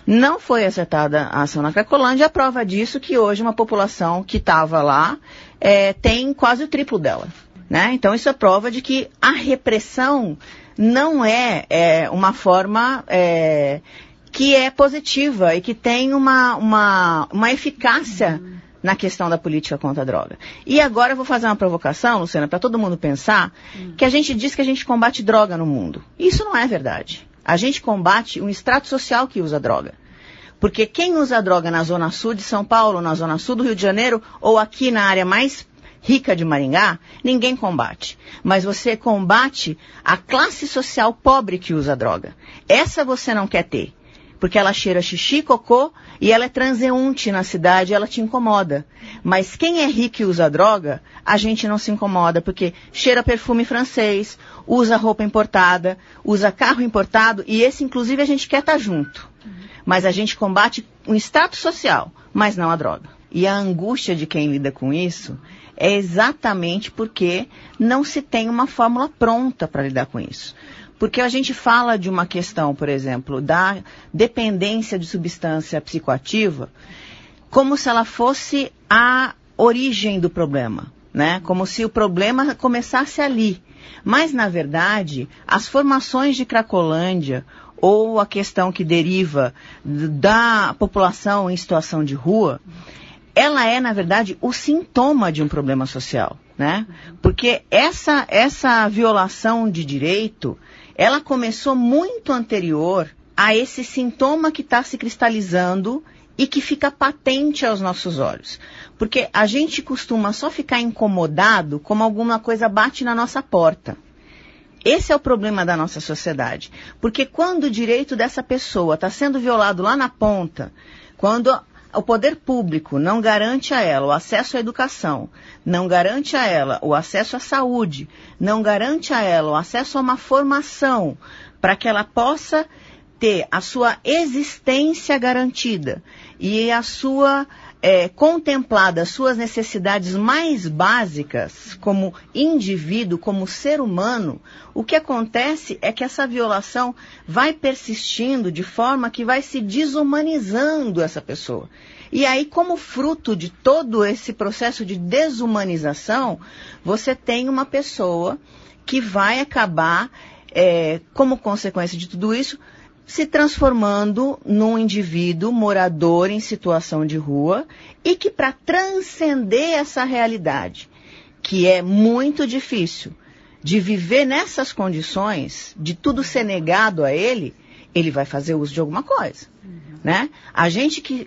Não foi acertada a ação na Cracolândia, a prova disso que hoje uma população que estava lá tem quase o triplo dela, né? Então isso é prova de que a repressão não é uma forma que é positiva e que tem uma eficácia na questão da política contra a droga. E agora eu vou fazer uma provocação, Luciana, para todo mundo pensar que a gente diz que a gente combate droga no mundo. Isso não é verdade. A gente combate um extrato social que usa droga. Porque quem usa droga na zona sul de São Paulo, na zona sul do Rio de Janeiro, ou aqui na área mais rica de Maringá, ninguém combate. Mas você combate a classe social pobre que usa droga. Essa você não quer ter. Porque ela cheira xixi, cocô, e ela é transeunte na cidade, ela te incomoda. Mas quem é rico e usa droga, a gente não se incomoda, porque cheira perfume francês, usa roupa importada, usa carro importado, e esse, inclusive, a gente quer estar junto. Mas a gente combate um status social, mas não a droga. E a angústia de quem lida com isso é exatamente porque não se tem uma fórmula pronta para lidar com isso. Porque a gente fala de uma questão, por exemplo, da dependência de substância psicoativa, como se ela fosse a origem do problema, né? Como se o problema começasse ali. Mas, na verdade, as formações de Cracolândia, ou a questão que deriva da população em situação de rua, ela é, na verdade, o sintoma de um problema social, né? Porque essa violação de direito, ela começou muito anterior a esse sintoma que está se cristalizando e que fica patente aos nossos olhos. Porque a gente costuma só ficar incomodado como alguma coisa bate na nossa porta. Esse é o problema da nossa sociedade. Porque quando o direito dessa pessoa está sendo violado lá na ponta, quando o poder público não garante a ela o acesso à educação, não garante a ela o acesso à saúde, não garante a ela o acesso a uma formação para que ela possa ter a sua existência garantida e a sua contemplada, as suas necessidades mais básicas como indivíduo, como ser humano, o que acontece é que essa violação vai persistindo de forma que vai se desumanizando essa pessoa. E aí, como fruto de todo esse processo de desumanização, você tem uma pessoa que vai acabar, como consequência de tudo isso, se transformando num indivíduo morador em situação de rua e que, para transcender essa realidade, que é muito difícil, de viver nessas condições, de tudo ser negado a ele vai fazer uso de alguma coisa. Né? A gente que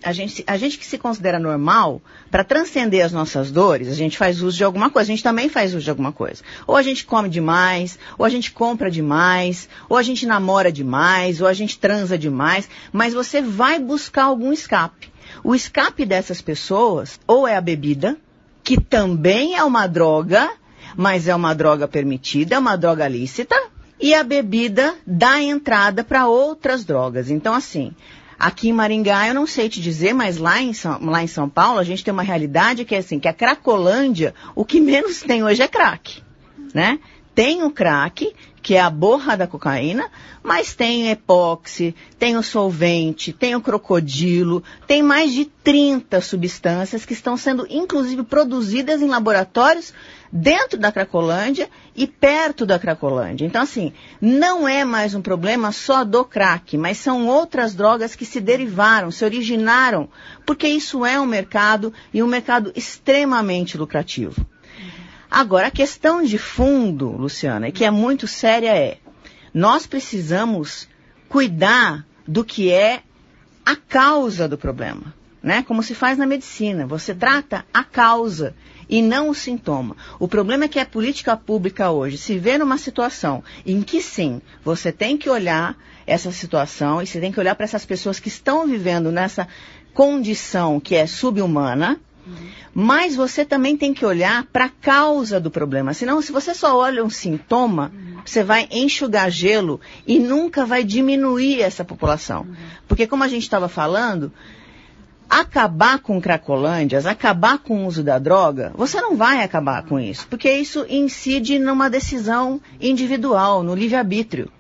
se considera normal, para transcender as nossas dores, a gente faz uso de alguma coisa, a gente também faz uso de alguma coisa. Ou a gente come demais, ou a gente compra demais, ou a gente namora demais, ou a gente transa demais, mas você vai buscar algum escape. O escape dessas pessoas, ou é a bebida, que também é uma droga, mas é uma droga permitida, é uma droga lícita, e a bebida dá entrada para outras drogas. Então, assim, aqui em Maringá, eu não sei te dizer, mas lá em São Paulo, a gente tem uma realidade que é assim, que a Cracolândia, o que menos tem hoje é crack, né? Tem o crack, que é a borra da cocaína, mas tem epóxi, tem o solvente, tem o crocodilo, tem mais de 30 substâncias que estão sendo, inclusive, produzidas em laboratórios dentro da Cracolândia e perto da Cracolândia. Então, assim, não é mais um problema só do crack, mas são outras drogas que se derivaram, se originaram, porque isso é um mercado e um mercado extremamente lucrativo. Agora, a questão de fundo, Luciana, e que é muito séria nós precisamos cuidar do que é a causa do problema, né? Como se faz na medicina, você trata a causa e não o sintoma. O problema é que a política pública hoje se vê numa situação em que sim, você tem que olhar essa situação e você tem que olhar para essas pessoas que estão vivendo nessa condição que é subhumana, mas você também tem que olhar para a causa do problema. Senão, se você só olha um sintoma, você vai enxugar gelo e nunca vai diminuir essa população. Porque, como a gente estava falando, acabar com cracolândias, acabar com o uso da droga, você não vai acabar com isso. Porque isso incide numa decisão individual, no livre-arbítrio.